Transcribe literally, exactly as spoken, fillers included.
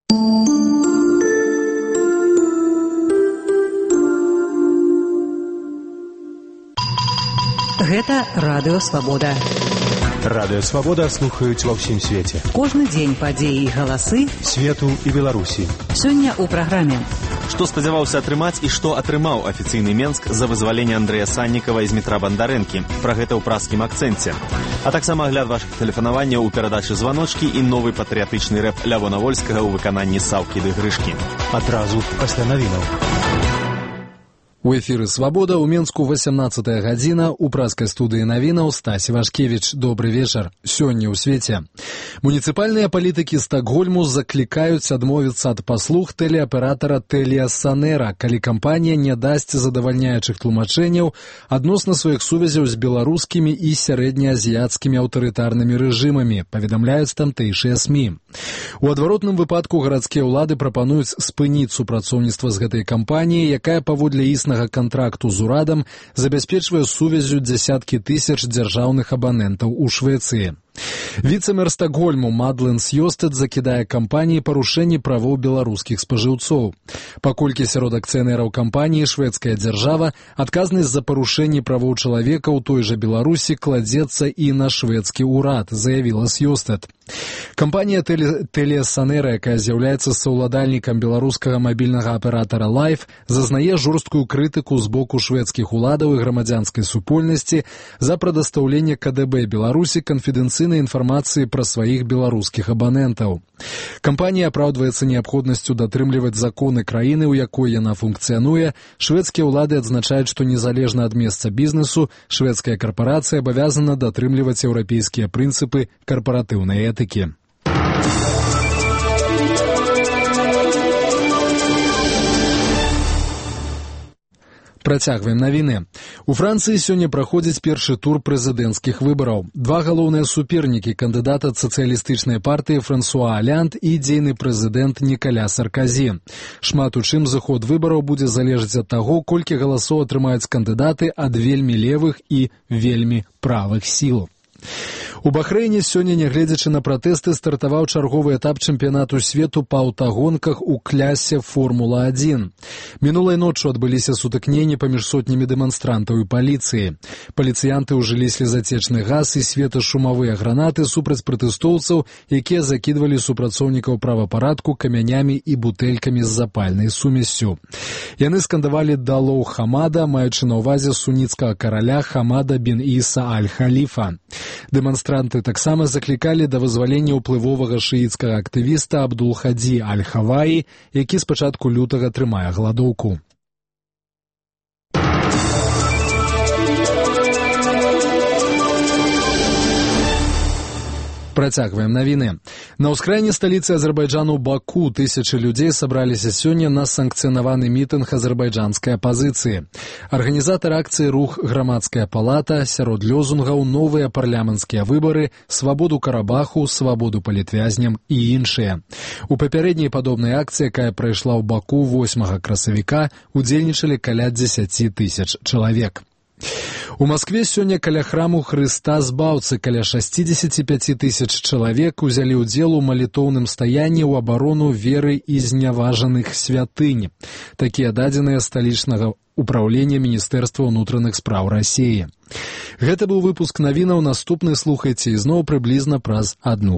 Гэта радыё Свабода. Радыё Свабода слухаюць ва ўсім свеце. Кожны дзень падзеі і галасы свету і Беларусі. Сёння ў праграме. Што спадзяваўся атрымаць і што атрымаў афіцыйны Менск за вызваленне Андрэя Саннікава з метра Бандарэнкі. Пра гэта ў праскім акцэнце. А таксама агляд вашых тэлефанаванняў у перадачы «Званочкі» і новы патрыятычны рэп Лявона Вольскага ў выкананні Саўкі ды Грышкі. Адразу пасля навінаў. У эфіры «Свабода» ў Менску васямнаццатая гадзіна. У праскай студыі навінаў Стась Вашкевіч. Добры вечар. Сёння ў свеце. Муніцыпальныя палітыкі Стакгольму заклікаюць адмовіцца ад паслуг тэлеаператара Тэлеасанэра, калі кампанія не дасць задавальняючых тлумачэнняў адносна сваіх сувязяў з беларускімі і сярэднеазіяцкімі аўтарытарнымі рэжымамі, паведамляюць тамтэйшыя СМІ. У адваротным выпадку гарадскія ўлады прапануюць спыніць супрацоўніцтва з гэтай кампаніяй, якая паводле існага кантракту з урадам забяспечвае сувязю дзясяткі тысяч дзяржаўных абанентаў у Швецыі. Віцэ-мэр Стакгольму Мадлен Сьёстед закідае кампаніі парушэнні правоў беларускіх спажыўцоў. Паколькі сярод акцыянераў кампаніі шведская дзяржава, адказнасць за парушэнні правоў чалавека ў той жа Беларусі кладзецца і на шведскі ўрад, заявіла Сьёстед. Кампанія Тэлеасанэра, якая з'яўляецца саўладальнікам беларускага мабільнага аператара Лайф, зазнае жорсткую крытыку з боку шведскіх уладаў і грамадзянскай супольнасці за прадастаўленне КДБ Беларусі канфідэнцыйнай інфармацыі пра сваіх беларускіх абанентаў. Кампанія апраўдваецца неабходнасцю датрымліваць законы краіны, у якой яна функцыянуе. Шведскія ўлады адзначаюць, што незалежна ад месца бізнесу, шведская карпарацыя абавязана датрымліваць еўрапейскія прынцыпы карпаратыўнай этыкі. Працягваем навіны. У Францыі сёння праходзіць першы тур прэзідэнцкіх выбараў. Два галоўныя супернікі кандыдата сацыялістычнай партыі Франсуа Алянд і дзейны прэзідэнт Нікаля Сарказі. Шмат у чым зыход выбараў будзе залежаць ад таго, колькі галасоў атрымаюць кандыдаты ад вельмі левых і вельмі правых сіл. У Бахрэйне сёння, нягледзячы на пратэсты, стартаваў чарговы этап чэмпіянату свету па аўтагонках у клясе Формула адзін. Мінулай ноччу адбыліся сутыкненні паміж сотнямі дэманстрантаў і паліцыі. Паліцыянты ўжылі слезацечны газ і светашумавыя гранаты супраць пратэстоўцаў, якія закідвалі супрацоўнікаў правапарадку камянямі і бутэлькамі з запальнай сумессю. Яны скандавалі «Далоў Хамада», маючы на ўвазе суніцкага караля Хамада бін Іса аль-Халіфа. Дэманстранты таксама заклікалі да вызвалення ўплывовага шыіцкага актывіста Абдул-Хадзі аль-Хаваі, які з пачатку лютага трымае гладоўку. Працягваем навіны. На ўскраіне сталіцы Азербайджану Баку тысячы людзей сабраліся сёння на санкцыянаваны мітынг азербайджанскай апазіцыі. Арганізатар акцыі рух «Грамадская палата», сярод лёзунгаў новыя парламенцкія выбары, свабоду Карабаху, свабоду палітвязням і іншыя. У папярэдняй падобнай акцыі, якая прайшла ў Баку восьмага красавіка, удзельнічалі каля дзесяці тысяч чалавек. У Маскве сёння каля храму Хрыста Збаўцы каля шасцідзесяці пяці тысяч чалавек узялі ўдзел у малітоўным стаянні ў абарону веры і зняважаных святынь. Такія дадзеныя сталічнага ўпраўлення Міністэрства ўнутраных спраў Расіі. Гэта быў выпуск навінаў. Наступны слухайце ізноў прыблізна праз адну